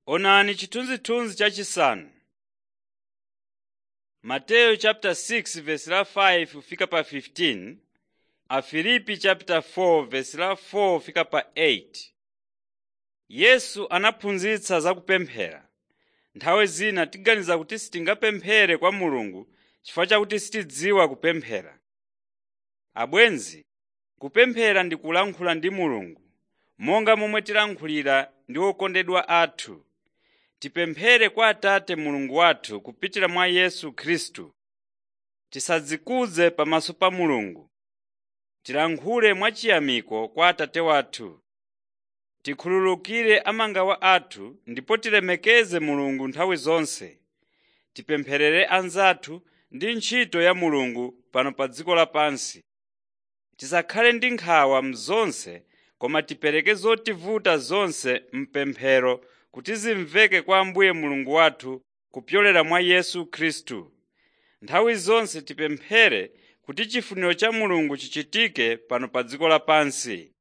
Onani chithunzithunzi chachisanu. Mateyu chapter 6 verse la 5 fika pa 15. Afilipi chapter 4 verse la 4 fika pa 8. Yesu anaphunzitsa za kupemphera. Nthawi zina tiganiza kuti sitingapemphere kwa Mulungu chifukwa chakuti sitidziwa kupemphera. Abwenzi, kupemphera ndi kulankhula ndi Mulungu, monga momwe tilankhulira ndi okondedwa athu. Tipemphere kwa Atate Mulungu wathu kupitira mwa Yesu Khristu. Tisadzikuze pamaso pa Mulungu. Tilankhule mwachiyamiko kwa Atate wathu. Tikhululukire amangawa athu ndipo tilemekeze Mulungu nthawi zonse. Tipempherere anzathu ndi ntchito ya Mulungu pano pa dziko lapansi. Tisakhale ndi nkhawa mzonse, koma tipereke zotivuta zonse mpemphero kuti zimveke kwa Ambuye Mulungu wathu kupyolera mwa Yesu Khristu. Nthawi zonse tipemphere kuti chifuniro cha Mulungu chichitike pano pa dziko lapansi.